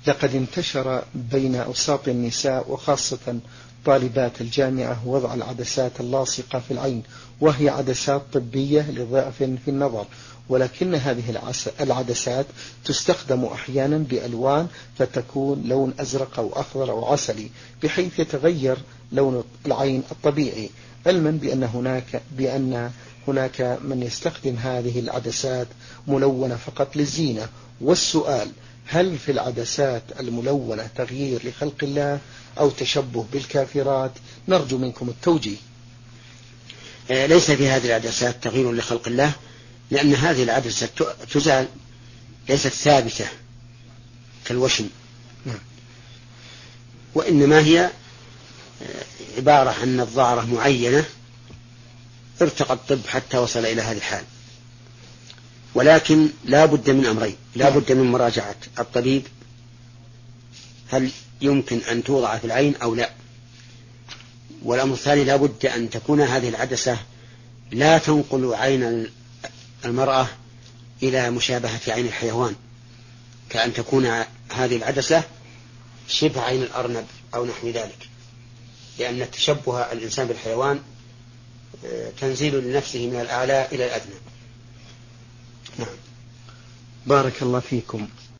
لقد انتشر بين أوساط النساء وخاصة طالبات الجامعة وضع العدسات اللاصقة في العين، وهي عدسات طبية لضعف في النظر، ولكن هذه العدسات تستخدم أحيانا بألوان فتكون لون أزرق أو أخضر أو عسلي بحيث يتغير لون العين الطبيعي، علما بأن هناك من يستخدم هذه العدسات ملونة فقط للزينة. والسؤال: هل في العدسات الملونة تغيير لخلق الله أو تشبه بالكافرات؟ نرجو منكم التوجيه. ليس في هذه العدسات تغيير لخلق الله، لأن هذه العدسة تزال، ليست ثابتة كالوشم، وإنما هي عبارة عن نظارة معينة ارتقى الطب حتى وصل إلى هذه الحال. ولكن لا بد من أمرين: لا بد من مراجعة الطبيب هل يمكن أن توضع في العين أو لا، والأمر الثاني لا بد أن تكون هذه العدسة لا تنقل عين المرأة إلى مشابهة عين الحيوان، كأن تكون هذه العدسة شبه عين الأرنب أو نحو ذلك، لأن تشبه الإنسان بالحيوان تنزيل لنفسه من الأعلى إلى الأدنى. نعم. بارك الله فيكم.